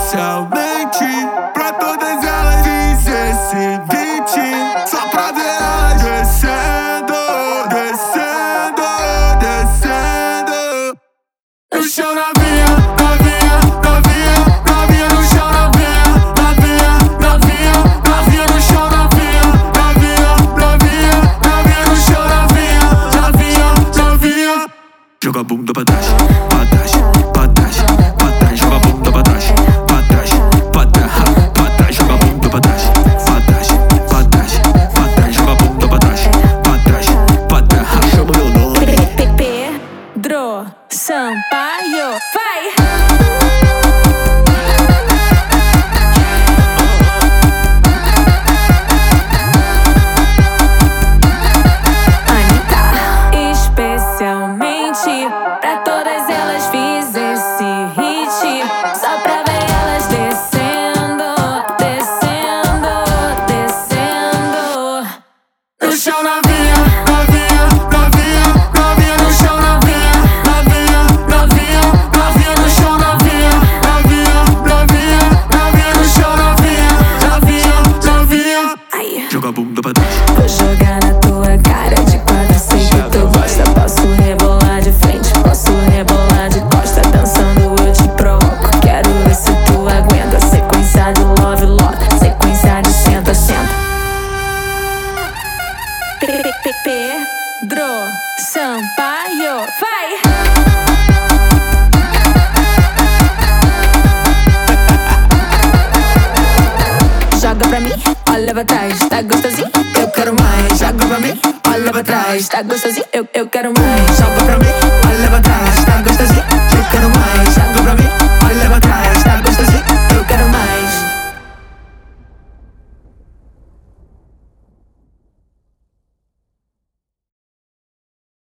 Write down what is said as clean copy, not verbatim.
especialmente pra todas elas fiz esse beat só pra ver elas descendo, descendo, descendo no chão, novinha, novinha, novinha, novinha no chão, novinha, novinha, novinha, novinha no chão, novinha, novinha, novinha, novinha no chão, novinha, novinha, novinha. Joga a bunda pra trás, pra trás, pra trás, pra trás, joga a bunda pra trás, pra trás, pra trás, pra trás, joga a bunda pra trás, pra trás, pra trás, pra trás, joga a bunda pra trás, pra trás, pra trás. Chama meu nome. Pedro Sampaio, vai! Pra todas elas fiz esse hit só pra ver elas descendo, descendo, descendo no chão, novinha, novinha, novinha, novinha no chão, novinha, novinha, novinha, novinha no chão, novinha, novinha, novinha, novinha no chão, novinha, novinha, novinha. Aí. Joga a bunda pra trás. Vou jogar na tua cara de quatro, sei que tu gosta. Posso rebolar de frente, posso rebolar de costa. Dançando eu te provoco, quero ver se tu aguenta. Sequência de love, love, sequência de senta, senta. Pedro Sampaio, vai! Joga pra mim, olha pra trás, tá gostosinho? Eu quero mais. Joga pra mim, olha pra trás, tá gostosinho? Eu quero mais. Joga pra mim, olha